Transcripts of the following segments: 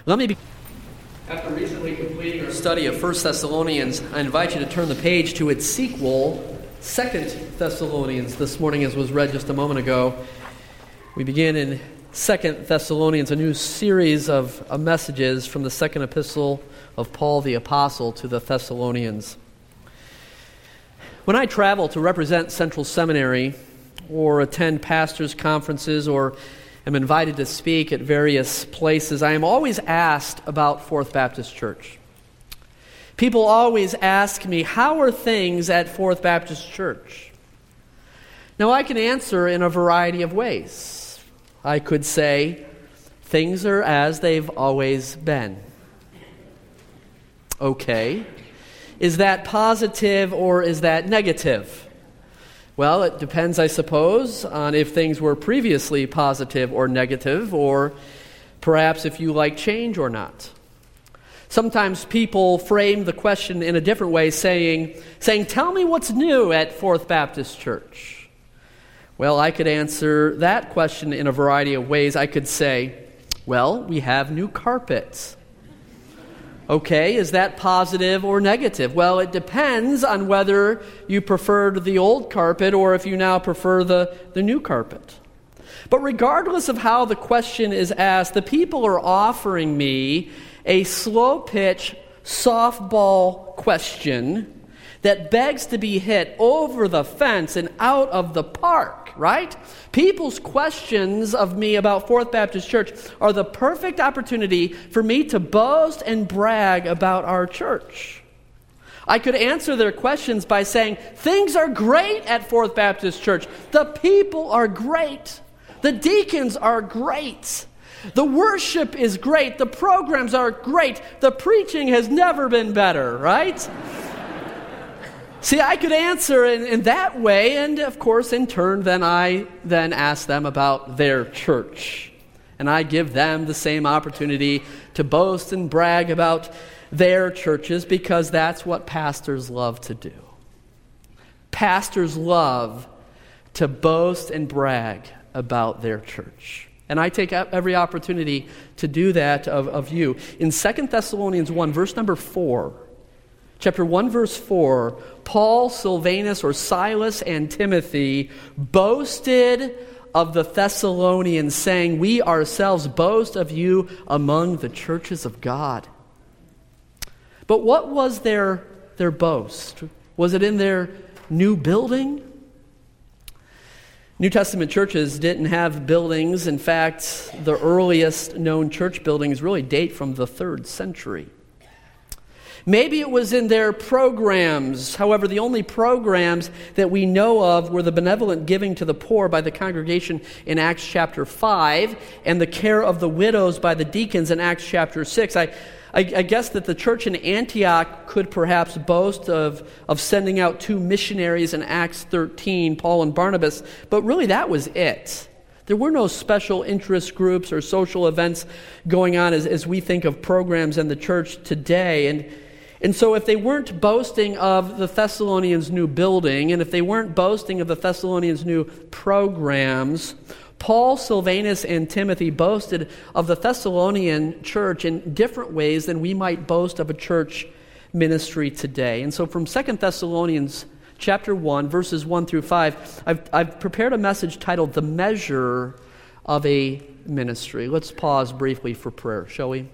After recently completing our study of 1 Thessalonians, I invite you to turn the page to its sequel, 2 Thessalonians. This morning, as was read just a moment ago, we begin in 2 Thessalonians, a new series of messages from the second epistle of Paul the Apostle to the Thessalonians. When I travel to represent Central Seminary or attend pastors' conferences or am invited to speak at various places, I am always asked about Fourth Baptist Church. People always ask me, how are things at Fourth Baptist Church? Now, I can answer in a variety of ways. I could say, things are as they've always been. Okay. Is that positive or is that negative? Well, it depends, I suppose, on if things were previously positive or negative, or perhaps if you like change or not. Sometimes people frame the question in a different way, saying, tell me what's new at Fourth Baptist Church. Well, I could answer that question in a variety of ways. I could say, well, we have new carpets. Okay, is that positive or negative? Well, it depends on whether you preferred the old carpet or if you now prefer the new carpet. But regardless of how the question is asked, the people are offering me a slow-pitch softball question that begs to be hit over the fence and out of the park, right? People's questions of me about Fourth Baptist Church are the perfect opportunity for me to boast and brag about our church. I could answer their questions by saying, things are great at Fourth Baptist Church. The people are great. The deacons are great. The worship is great. The programs are great. The preaching has never been better, right? See, I could answer in that way, and of course, in turn, I ask them about their church. And I give them the same opportunity to boast and brag about their churches, because that's what pastors love to do. Pastors love to boast and brag about their church. And I take every opportunity to do that of you. In 2 Thessalonians 1, verse number 4, Chapter 1, verse 4, Paul, Silvanus, or Silas, and Timothy boasted of the Thessalonians, saying, we ourselves boast of you among the churches of God. But what was their boast? Was it in their new building? New Testament churches didn't have buildings. In fact, the earliest known church buildings really date from the 3rd century. Maybe it was in their programs. However, the only programs that we know of were the benevolent giving to the poor by the congregation in Acts chapter 5 and the care of the widows by the deacons in Acts chapter 6. I guess that the church in Antioch could perhaps boast of sending out 2 missionaries in Acts 13, Paul and Barnabas, but really that was it. There were no special interest groups or social events going on as we think of programs in the church today. And so if they weren't boasting of the Thessalonians' new building, and if they weren't boasting of the Thessalonians' new programs, Paul, Silvanus, and Timothy boasted of the Thessalonian church in different ways than we might boast of a church ministry today. And so from 2 Thessalonians chapter 1, verses 1 through 5, I've prepared a message titled, The Measure of a Ministry. Let's pause briefly for prayer, shall we?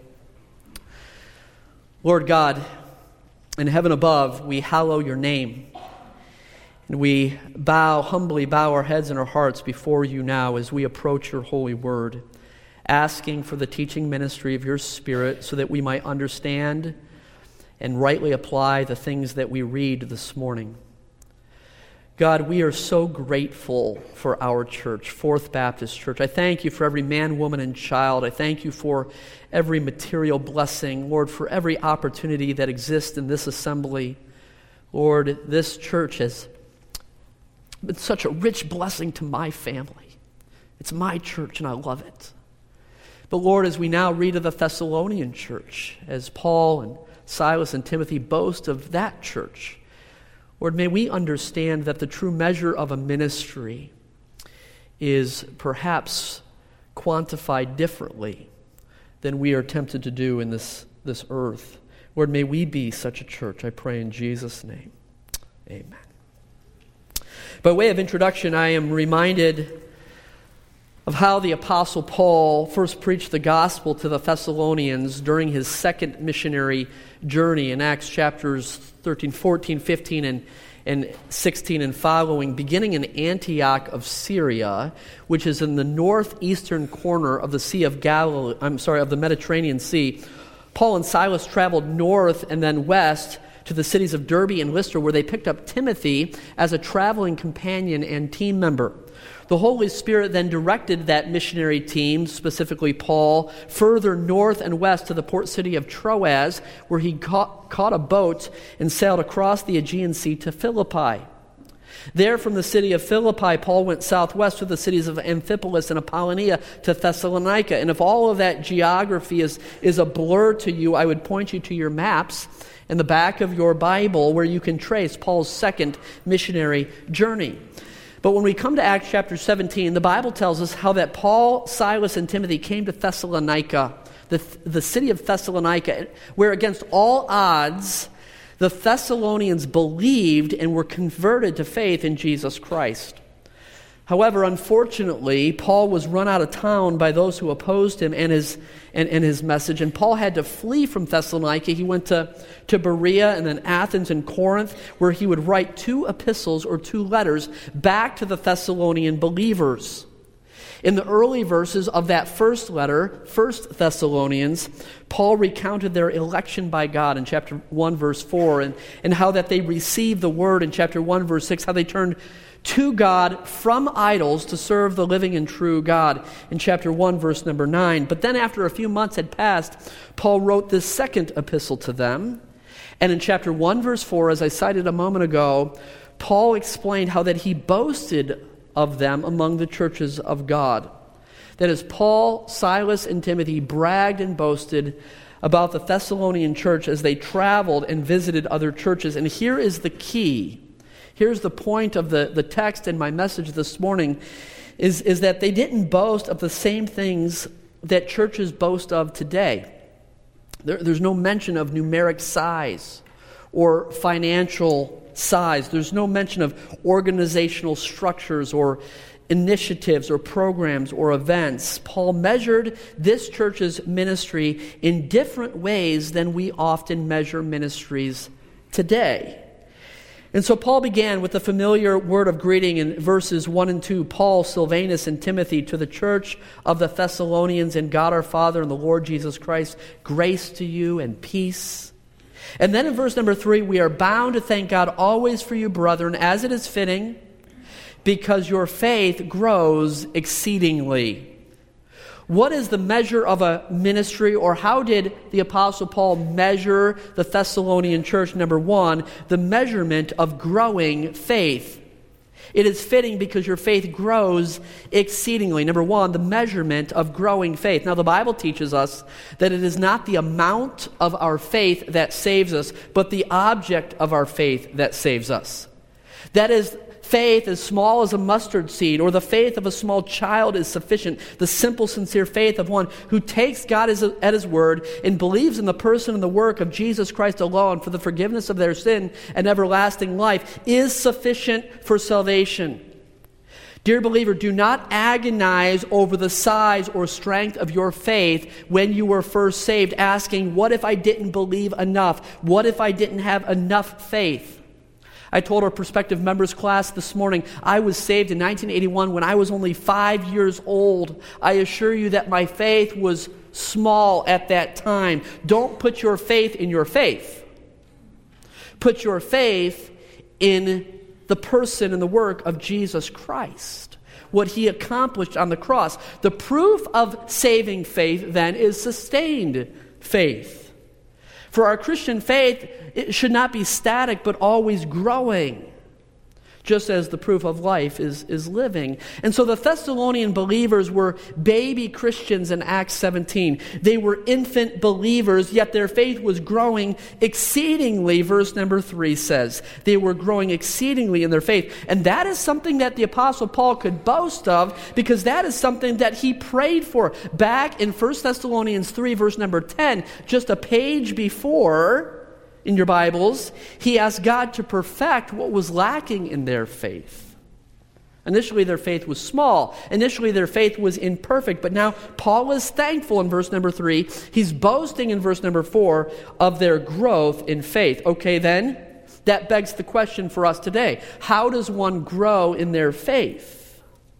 Lord God, in heaven above, we hallow your name. And we humbly bow our heads and our hearts before you now as we approach your holy word, asking for the teaching ministry of your Spirit so that we might understand and rightly apply the things that we read this morning. God, we are so grateful for our church, Fourth Baptist Church. I thank you for every man, woman, and child. I thank you for every material blessing, Lord, for every opportunity that exists in this assembly. Lord, this church has been such a rich blessing to my family. It's my church, and I love it. But Lord, as we now read of the Thessalonian church, as Paul and Silas and Timothy boast of that church, Lord, may we understand that the true measure of a ministry is perhaps quantified differently than we are tempted to do in this earth. Lord, may we be such a church, I pray in Jesus' name. Amen. By way of introduction, I am reminded of how the Apostle Paul first preached the gospel to the Thessalonians during his second missionary journey in Acts chapters 13, 14, 15, and 16 and following, beginning in Antioch of Syria, which is in the northeastern corner of the of the Mediterranean Sea. Paul and Silas traveled north and then west to the cities of Derbe and Lystra, where they picked up Timothy as a traveling companion and team member. The Holy Spirit then directed that missionary team, specifically Paul, further north and west to the port city of Troas, where he caught a boat and sailed across the Aegean Sea to Philippi. There, from the city of Philippi, Paul went southwest to the cities of Amphipolis and Apollonia to Thessalonica. And if all of that geography is a blur to you, I would point you to your maps in the back of your Bible, where you can trace Paul's second missionary journey. But when we come to Acts chapter 17, the Bible tells us how that Paul, Silas, and Timothy came to Thessalonica, the city of Thessalonica, where against all odds, the Thessalonians believed and were converted to faith in Jesus Christ. However, unfortunately, Paul was run out of town by those who opposed him and his message, and Paul had to flee from Thessalonica. He went to Berea and then Athens and Corinth, where he would write 2 epistles or 2 letters back to the Thessalonian believers. In the early verses of that first letter, 1 Thessalonians, Paul recounted their election by God in chapter 1, verse 4, and how that they received the word in chapter 1, verse 6, how they turned to God from idols to serve the living and true God in chapter 1, verse number 9. But then after a few months had passed, Paul wrote this second epistle to them. And in chapter 1, verse 4, as I cited a moment ago, Paul explained how that he boasted of them among the churches of God. That is, Paul, Silas, and Timothy bragged and boasted about the Thessalonian church as they traveled and visited other churches. And here is the key. Here's the point of the text in my message this morning, is that they didn't boast of the same things that churches boast of today. There's no mention of numeric size or financial size. There's no mention of organizational structures or initiatives or programs or events. Paul measured this church's ministry in different ways than we often measure ministries today. And so Paul began with the familiar word of greeting in verses 1 and 2, Paul, Silvanus, and Timothy, to the church of the Thessalonians, and God our Father and the Lord Jesus Christ, grace to you and peace. And then in verse number 3, we are bound to thank God always for you, brethren, as it is fitting, because your faith grows exceedingly. What is the measure of a ministry, or how did the Apostle Paul measure the Thessalonian church? Number 1, the measurement of growing faith. It is fitting because your faith grows exceedingly. Number 1, the measurement of growing faith. Now, the Bible teaches us that it is not the amount of our faith that saves us, but the object of our faith that saves us. That is, faith as small as a mustard seed, or the faith of a small child, is sufficient. The simple, sincere faith of one who takes God at His word and believes in the person and the work of Jesus Christ alone for the forgiveness of their sin and everlasting life is sufficient for salvation. Dear believer, do not agonize over the size or strength of your faith when you were first saved, asking, what if I didn't believe enough? What if I didn't have enough faith? I told our prospective members class this morning, I was saved in 1981 when I was only 5 years old. I assure you that my faith was small at that time. Don't put your faith in your faith. Put your faith in the person and the work of Jesus Christ, what He accomplished on the cross. The proof of saving faith, then, is sustained faith. For our Christian faith, it should not be static, but always growing. just as the proof of life is living. And so the Thessalonian believers were baby Christians in Acts 17. They were infant believers, yet their faith was growing exceedingly, verse number 3 says. They were growing exceedingly in their faith. And that is something that the Apostle Paul could boast of, because that is something that he prayed for. Back in 1 Thessalonians 3, verse number 10, just a page before, in your Bibles, he asked God to perfect what was lacking in their faith. Initially, their faith was small. Initially, their faith was imperfect. But now, Paul is thankful in verse number 3. He's boasting in verse number 4 of their growth in faith. Okay, then, that begs the question for us today. How does one grow in their faith?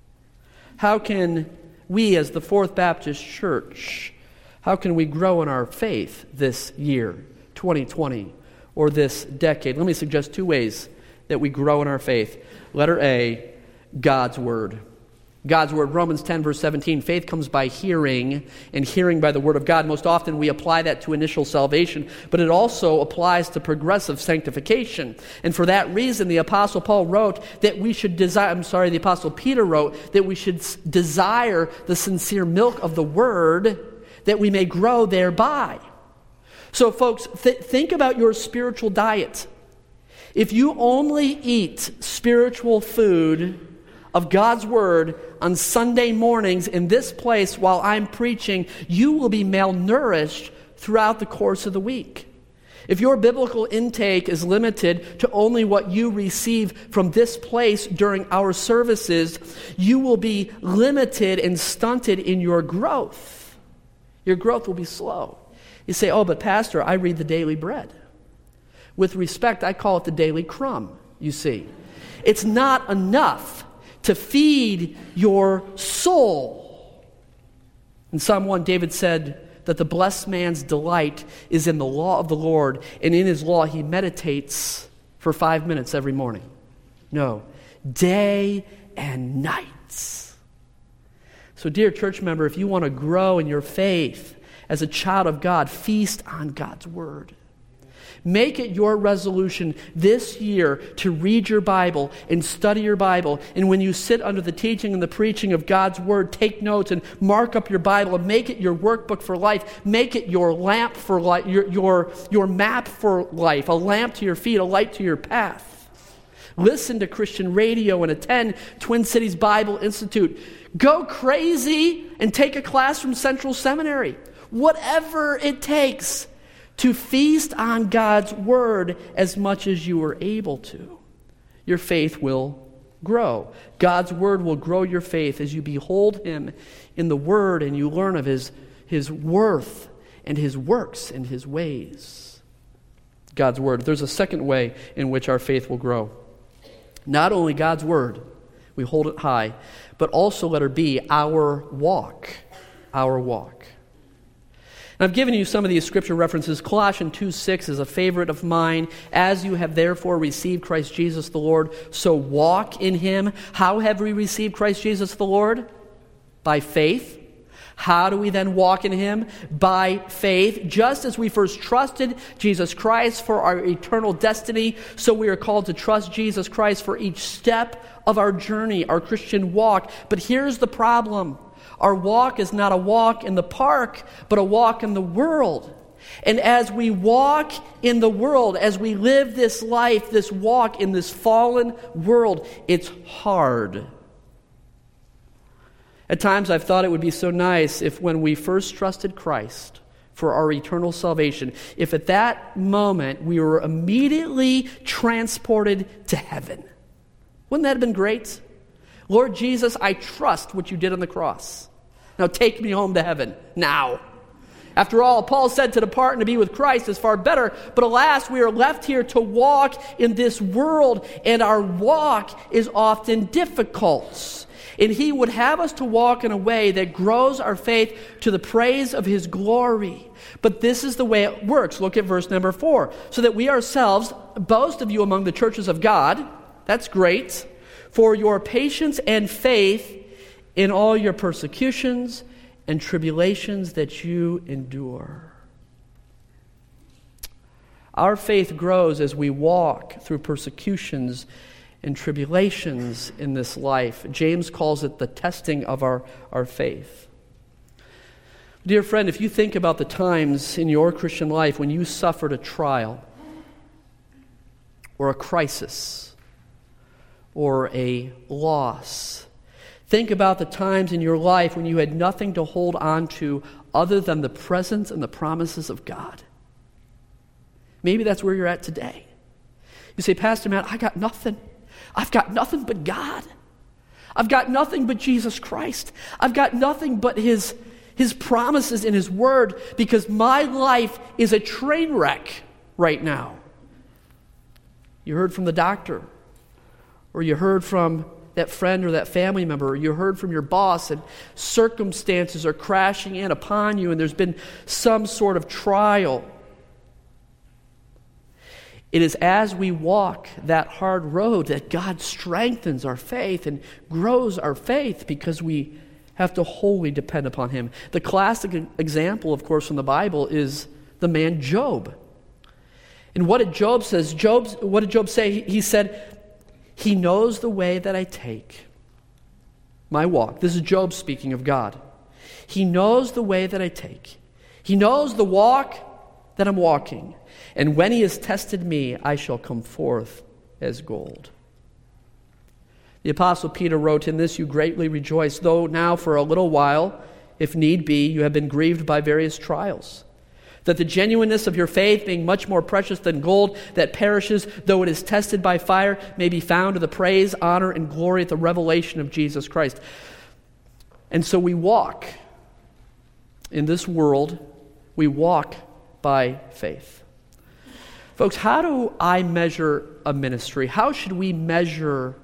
How can we, as the Fourth Baptist Church, how can we grow in our faith this year, 2020, or this decade? Let me suggest 2 ways that we grow in our faith. Letter A, God's Word. God's Word, Romans 10, verse 17, faith comes by hearing, and hearing by the Word of God. Most often we apply that to initial salvation, but it also applies to progressive sanctification. And for that reason, the Apostle Paul wrote that we should the Apostle Peter wrote that we should desire the sincere milk of the Word, that we may grow thereby. So folks, think about your spiritual diet. If you only eat spiritual food of God's Word on Sunday mornings in this place while I'm preaching, you will be malnourished throughout the course of the week. If your biblical intake is limited to only what you receive from this place during our services, you will be limited and stunted in your growth. Your growth will be slow. You say, oh, but Pastor, I read the Daily Bread. With respect, I call it the Daily Crumb, you see. It's not enough to feed your soul. In Psalm 1, David said that the blessed man's delight is in the law of the Lord, and in his law he meditates for 5 minutes every morning. No, day and night. So dear church member, if you want to grow in your faith, as a child of God, feast on God's Word. Make it your resolution this year to read your Bible and study your Bible. And when you sit under the teaching and the preaching of God's Word, take notes and mark up your Bible and make it your workbook for life. Make it your lamp for life, your map for life, a lamp to your feet, a light to your path. Listen to Christian radio and attend Twin Cities Bible Institute. Go crazy and take a class from Central Seminary. Whatever it takes to feast on God's Word as much as you are able to, your faith will grow. God's Word will grow your faith as you behold Him in the Word and you learn of His worth and His works and His ways. God's Word. There's a second way in which our faith will grow. Not only God's Word, we hold it high, but also, letter B, our walk. Our walk. And I've given you some of these scripture references. Colossians 2:6 is a favorite of mine. As you have therefore received Christ Jesus the Lord, so walk in Him. How have we received Christ Jesus the Lord? By faith. How do we then walk in Him? By faith. Just as we first trusted Jesus Christ for our eternal destiny, so we are called to trust Jesus Christ for each step of our journey, our Christian walk. But here's the problem. Our walk is not a walk in the park, but a walk in the world. And as we walk in the world, as we live this life, this walk in this fallen world, it's hard. At times I've thought it would be so nice if when we first trusted Christ for our eternal salvation, if at that moment we were immediately transported to heaven. Wouldn't that have been great? Lord Jesus, I trust what you did on the cross. Now take me home to heaven, now. After all, Paul said to depart and to be with Christ is far better, but alas, we are left here to walk in this world, and our walk is often difficult. And He would have us to walk in a way that grows our faith to the praise of His glory. But this is the way it works. Look at verse number 4. So that we ourselves boast of you among the churches of God. That's great. For your patience and faith in all your persecutions and tribulations that you endure. Our faith grows as we walk through persecutions and tribulations in this life. James calls it the testing of our faith. Dear friend, if you think about the times in your Christian life when you suffered a trial or a crisis or a loss, think about the times in your life when you had nothing to hold on to other than the presence and the promises of God. Maybe that's where you're at today. You say, Pastor Matt, I got nothing. I've got nothing but God. I've got nothing but Jesus Christ. I've got nothing but His promises in His Word, because my life is a train wreck right now. You heard from the doctor, or you heard from that friend or that family member, or you heard from your boss, and circumstances are crashing in upon you, and there's been some sort of trial. It is as we walk that hard road that God strengthens our faith and grows our faith, because we have to wholly depend upon Him. The classic example, of course, from the Bible is the man Job. And what did Job say? He said, He knows the way that I take, my walk. This is Job speaking of God. He knows the way that I take. He knows the walk that I'm walking. And when He has tested me, I shall come forth as gold. The Apostle Peter wrote, in this you greatly rejoice, though now for a little while, if need be, you have been grieved by various trials, that the genuineness of your faith, being much more precious than gold that perishes, though it is tested by fire, may be found to the praise, honor, and glory at the revelation of Jesus Christ. And so we walk in this world, we walk by faith. Folks, how do I measure a ministry? How should we measure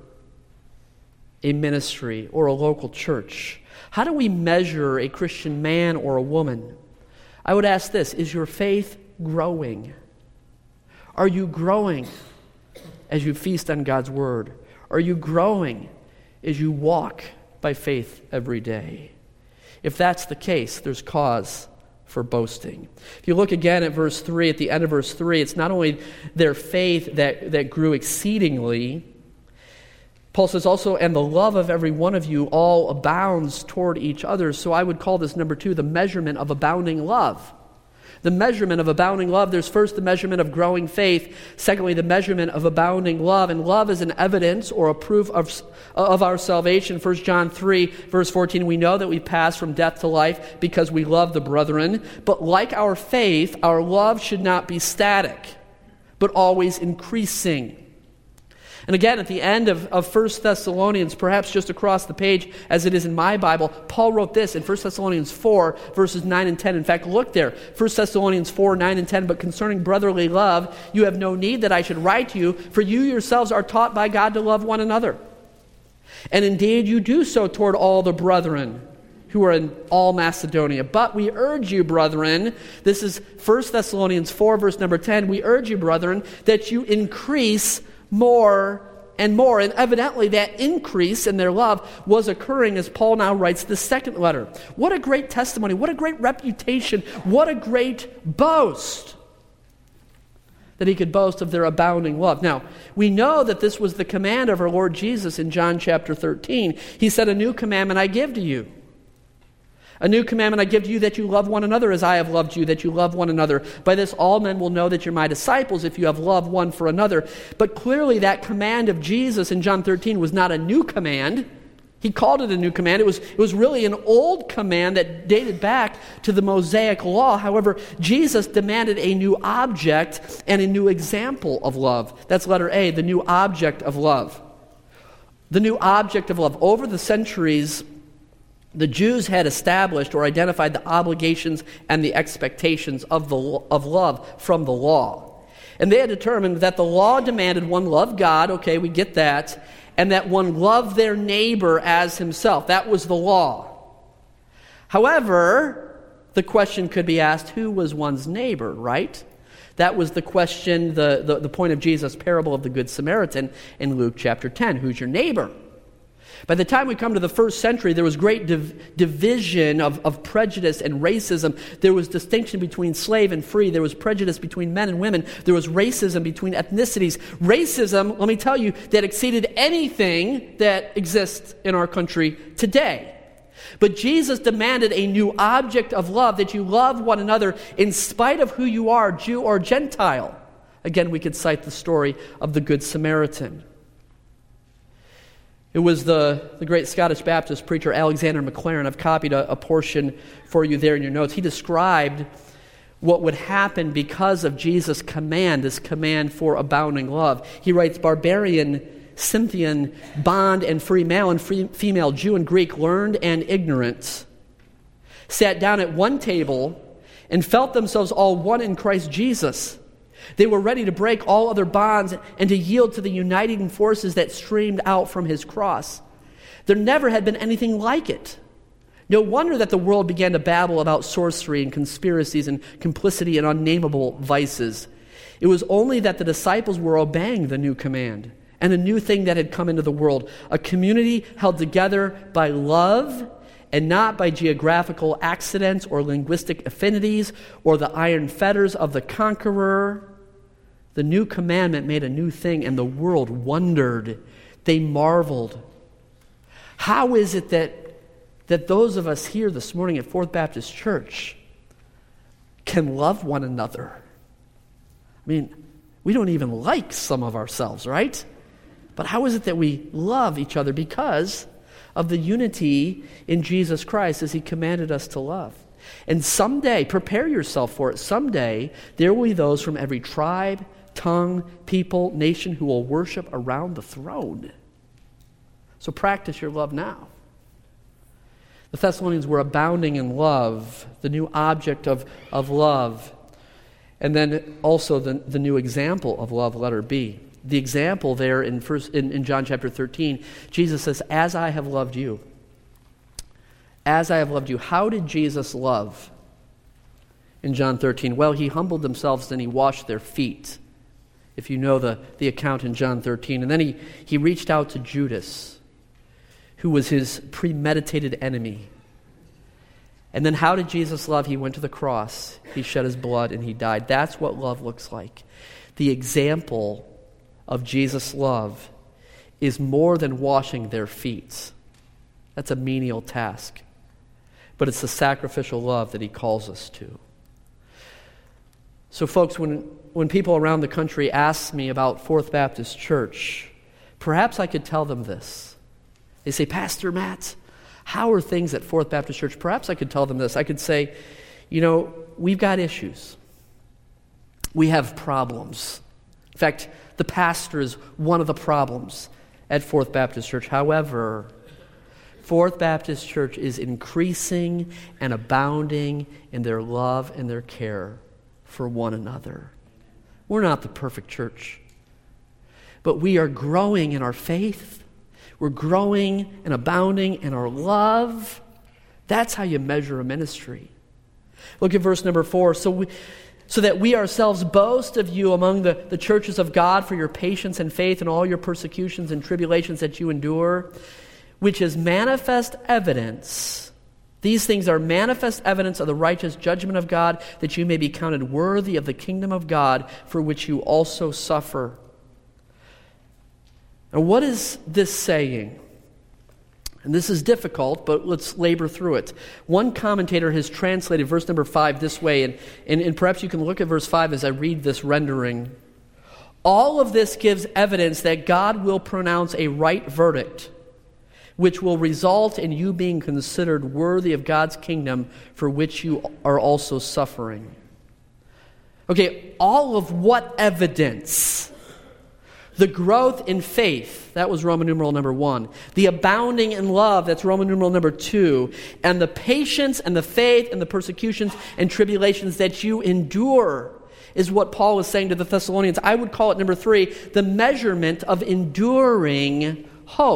a ministry or a local church? How do we measure a Christian man or a woman? I would ask this: is your faith growing? Are you growing as you feast on God's Word? Are you growing as you walk by faith every day? If that's the case, there's cause for boasting. If you look again at verse 3, at the end of verse 3, it's not only their faith that grew exceedingly. Paul says also, and the love of every one of you all abounds toward each other. So I would call this, number 2, the measurement of abounding love. The measurement of abounding love. There's first the measurement of growing faith. Secondly, the measurement of abounding love. And love is an evidence or a proof of our salvation. 1 John 3, verse 14, we know that we pass from death to life because we love the brethren. But like our faith, our love should not be static, but always increasing. And again, at the end of 1 Thessalonians, perhaps just across the page as it is in my Bible, Paul wrote this in 1 Thessalonians 4, verses 9 and 10. In fact, look there, 1 Thessalonians 4, 9 and 10. But concerning brotherly love, you have no need that I should write to you, for you yourselves are taught by God to love one another. And indeed, you do so toward all the brethren who are in all Macedonia. But we urge you, brethren, this is 1 Thessalonians 4, verse number 10, we urge you, brethren, that you increase more and more. And evidently that increase in their love was occurring as Paul now writes the second letter. What a great testimony. What a great reputation. What a great boast that he could boast of their abounding love. Now, we know that this was the command of our Lord Jesus in John chapter 13. He said, a new commandment I give to you. A new commandment I give to you, that you love one another as I have loved you, that you love one another. By this all men will know that you're my disciples, if you have love one for another. But clearly that command of Jesus in John 13 was not a new command. He called it a new command. It was really an old command that dated back to the Mosaic law. However, Jesus demanded a new object and a new example of love. That's letter A, the new object of love. The new object of love. Over the centuries, the Jews had established or identified the obligations and the expectations of love from the law. And they had determined that the law demanded one love God, okay, we get that, and that one love their neighbor as himself. That was the law. However, the question could be asked, who was one's neighbor, right? That was the question, the point of Jesus' parable of the Good Samaritan in Luke chapter 10. Who's your neighbor? By the time we come to the first century, there was great division of prejudice and racism. There was distinction between slave and free. There was prejudice between men and women. There was racism between ethnicities. Racism, let me tell you, that exceeded anything that exists in our country today. But Jesus demanded a new object of love, that you love one another in spite of who you are, Jew or Gentile. Again, we could cite the story of the Good Samaritan. It was the great Scottish Baptist preacher Alexander Maclaren. I've copied a portion for you there in your notes. He described what would happen because of Jesus' command, this command for abounding love. He writes, barbarian, Scythian, bond and free male and female, Jew and Greek, learned and ignorant, sat down at one table and felt themselves all one in Christ Jesus. They were ready to break all other bonds and to yield to the uniting forces that streamed out from his cross. There never had been anything like it. No wonder that the world began to babble about sorcery and conspiracies and complicity and unnameable vices. It was only that the disciples were obeying the new command and a new thing that had come into the world, a community held together by love and not by geographical accidents or linguistic affinities or the iron fetters of the conqueror. The new commandment made a new thing, and the world wondered. They marveled. How is it that those of us here this morning at Fourth Baptist Church can love one another? I mean, we don't even like some of ourselves, right? But how is it that we love each other? Because of the unity in Jesus Christ as he commanded us to love. And someday, prepare yourself for it, someday there will be those from every tribe, tongue, people, nation who will worship around the throne. So practice your love now. The Thessalonians were abounding in love, the new object of love. And then also the new example of love, letter B. The example there in John chapter 13, Jesus says, as I have loved you. As I have loved you. How did Jesus love in John 13? Well, he humbled himself and he washed their feet, if you know the account in John 13. And then he reached out to Judas, who was his premeditated enemy. And then how did Jesus love? He went to the cross, he shed his blood, and he died. That's what love looks like. The example of Jesus' love is more than washing their feet. That's a menial task. But it's the sacrificial love that he calls us to. So folks, when people around the country ask me about Fourth Baptist Church, perhaps I could tell them this. They say, Pastor Matt, how are things at Fourth Baptist Church? Perhaps I could tell them this. I could say, we've got issues. We have problems. In fact, the pastor is one of the problems at Fourth Baptist Church. However, Fourth Baptist Church is increasing and abounding in their love and their care for one another. We're not the perfect church, but we are growing in our faith. We're growing and abounding in our love. That's how you measure a ministry. Look at verse number 4. So that we ourselves boast of you among the churches of God for your patience and faith and all your persecutions and tribulations that you endure, which is manifest evidence. These things are manifest evidence of the righteous judgment of God, that you may be counted worthy of the kingdom of God, for which you also suffer. And what is this saying? And this is difficult, but let's labor through it. One commentator has translated verse number 5 this way, and perhaps you can look at verse 5 as I read this rendering. All of this gives evidence that God will pronounce a right verdict, which will result in you being considered worthy of God's kingdom, for which you are also suffering. Okay, all of what evidence? The growth in faith, that was Roman numeral number 1. The abounding in love, that's Roman numeral number 2. And the patience and the faith and the persecutions and tribulations that you endure is what Paul is saying to the Thessalonians. I would call it number 3, the measurement of enduring hope.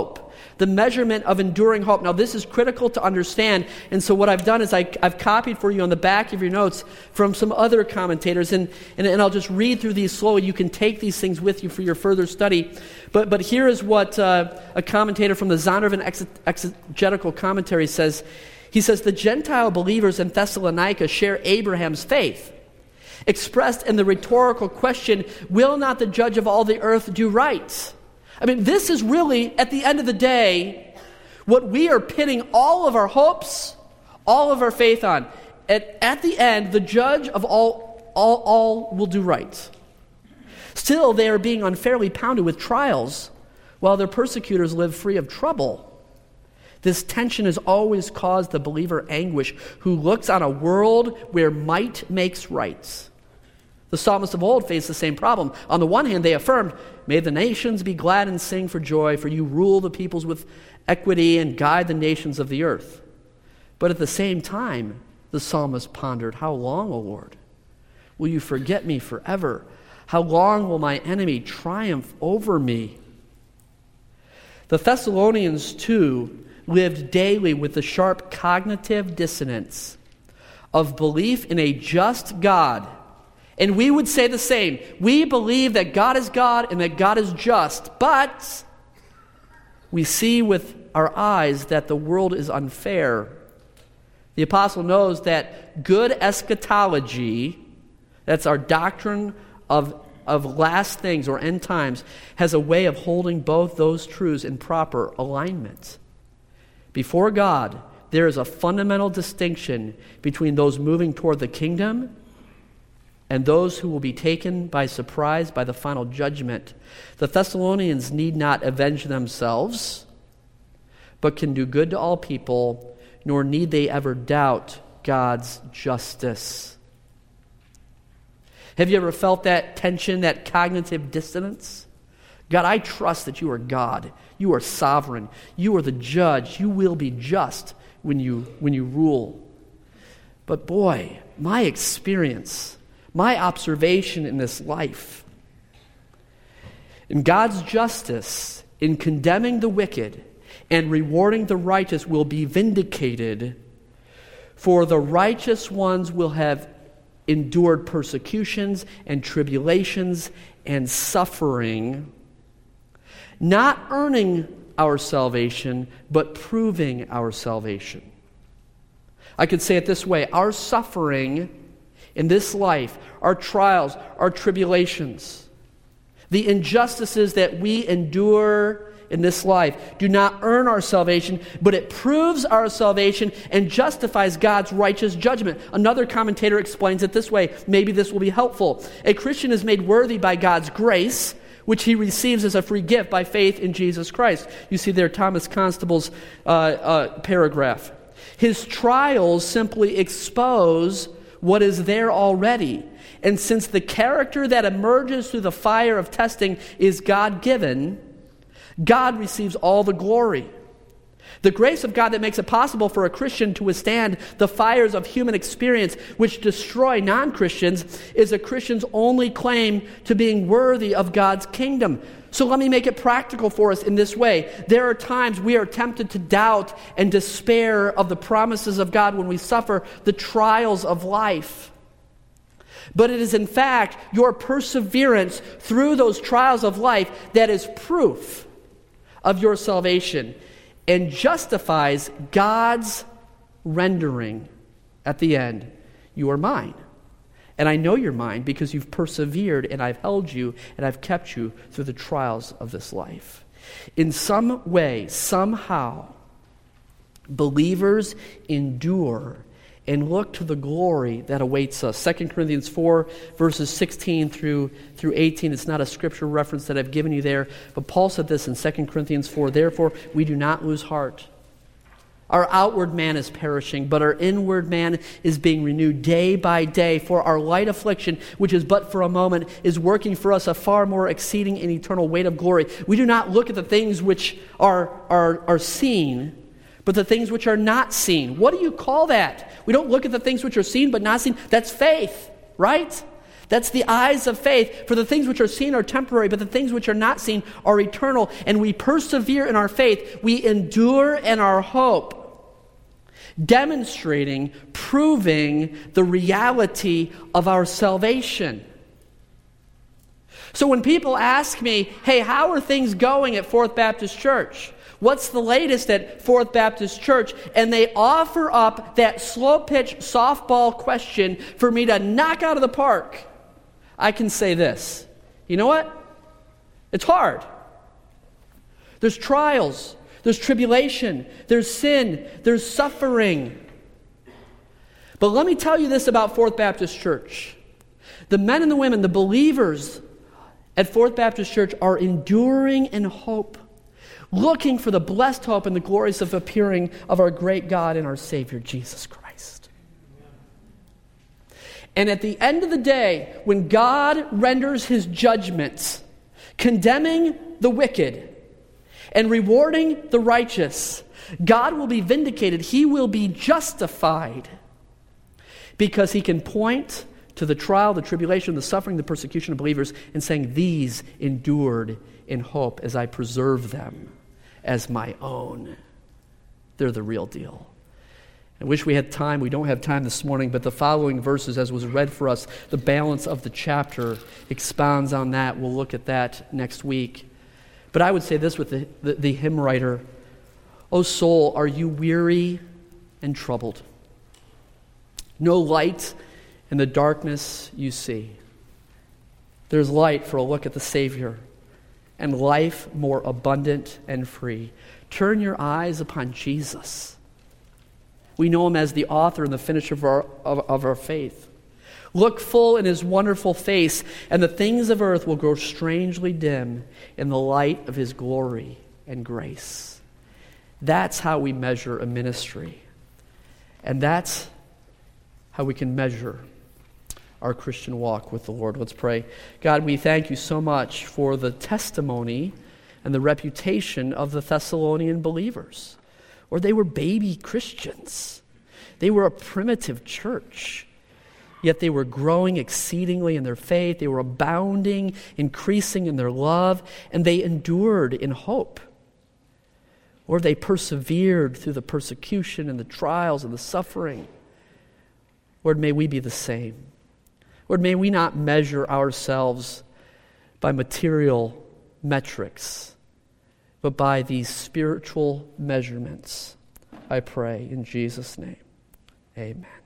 the measurement of enduring hope. Now, this is critical to understand, and so what I've done is I've copied for you on the back of your notes from some other commentators, and I'll just read through these slowly. You can take these things with you for your further study. But here is what a commentator from the Zondervan Exegetical Commentary says. He says, the Gentile believers in Thessalonica share Abraham's faith, expressed in the rhetorical question, will not the judge of all the earth do right? I mean, this is really, at the end of the day, what we are pinning all of our hopes, all of our faith on. At the end, the judge of all will do right. Still, they are being unfairly pounded with trials, while their persecutors live free of trouble. This tension has always caused the believer anguish, who looks on a world where might makes right. The psalmists of old faced the same problem. On the one hand, they affirmed, may the nations be glad and sing for joy, for you rule the peoples with equity and guide the nations of the earth. But at the same time, the psalmist pondered, how long, O Lord? Will you forget me forever? How long will my enemy triumph over me? The Thessalonians, too, lived daily with the sharp cognitive dissonance of belief in a just God. And we would say the same. We believe that God is God and that God is just, but we see with our eyes that the world is unfair. The apostle knows that good eschatology, that's our doctrine of last things or end times, has a way of holding both those truths in proper alignment. Before God, there is a fundamental distinction between those moving toward the kingdom and those who will be taken by surprise by the final judgment. The Thessalonians need not avenge themselves, but can do good to all people, nor need they ever doubt God's justice. Have you ever felt that tension, that cognitive dissonance? God, I trust that you are God. You are sovereign. You are the judge. You will be just when you rule. But boy, my experience, my observation in this life, in God's justice, in condemning the wicked and rewarding the righteous, will be vindicated, for the righteous ones will have endured persecutions and tribulations and suffering, not earning our salvation, but proving our salvation. I could say it this way: our suffering in this life, our trials, our tribulations, the injustices that we endure in this life do not earn our salvation, but it proves our salvation and justifies God's righteous judgment. Another commentator explains it this way. Maybe this will be helpful. A Christian is made worthy by God's grace, which he receives as a free gift by faith in Jesus Christ. You see there Thomas Constable's paragraph. His trials simply expose what is there already. And since the character that emerges through the fire of testing is God-given, God receives all the glory. The grace of God that makes it possible for a Christian to withstand the fires of human experience which destroy non-Christians is a Christian's only claim to being worthy of God's kingdom. So let me make it practical for us in this way. There are times we are tempted to doubt and despair of the promises of God when we suffer the trials of life. But it is in fact your perseverance through those trials of life that is proof of your salvation and justifies God's rendering at the end. You are mine. And I know you're mine because you've persevered and I've held you and I've kept you through the trials of this life. In some way, somehow, believers endure and look to the glory that awaits us. 2 Corinthians 4, verses 16 through 18. It's not a scripture reference that I've given you there, but Paul said this in 2 Corinthians 4, therefore we do not lose heart. Our outward man is perishing, but our inward man is being renewed day by day. For our light affliction, which is but for a moment, is working for us a far more exceeding and eternal weight of glory. We do not look at the things which are seen, but the things which are not seen. What do you call that? We don't look at the things which are seen but not seen. That's faith, right? That's the eyes of faith. For the things which are seen are temporary, but the things which are not seen are eternal. And we persevere in our faith. We endure in our hope, demonstrating, proving the reality of our salvation. So when people ask me, hey, how are things going at Fourth Baptist Church? What's the latest at Fourth Baptist Church? And they offer up that slow-pitch softball question for me to knock out of the park. I can say this. You know what? It's hard. There's trials. There's tribulation. There's sin. There's suffering. But let me tell you this about Fourth Baptist Church. The men and the women, the believers at Fourth Baptist Church are enduring in hope, looking for the blessed hope and the glories of appearing of our great God and our Savior, Jesus Christ. And at the end of the day, when God renders his judgments, condemning the wicked and rewarding the righteous, God will be vindicated. He will be justified because he can point to the trial, the tribulation, the suffering, the persecution of believers and saying, these endured in hope as I preserve them as my own. They're the real deal. I wish we had time. We don't have time this morning, but the following verses, as was read for us, the balance of the chapter expounds on that. We'll look at that next week. But I would say this with the hymn writer, O soul, are you weary and troubled? No light in the darkness you see. There's light for a look at the Savior and life more abundant and free. Turn your eyes upon Jesus. We know him as the author and the finisher of our faith. Look full in his wonderful face, and the things of earth will grow strangely dim in the light of his glory and grace. That's how we measure a ministry. And that's how we can measure our Christian walk with the Lord. Let's pray. God, we thank you so much for the testimony and the reputation of the Thessalonian believers. Or they were baby Christians. They were a primitive church. Yet they were growing exceedingly in their faith. They were abounding, increasing in their love, and they endured in hope. Or they persevered through the persecution and the trials and the suffering. Lord, may we be the same. Lord, may we not measure ourselves by material metrics, but by these spiritual measurements. I pray in Jesus' name. Amen.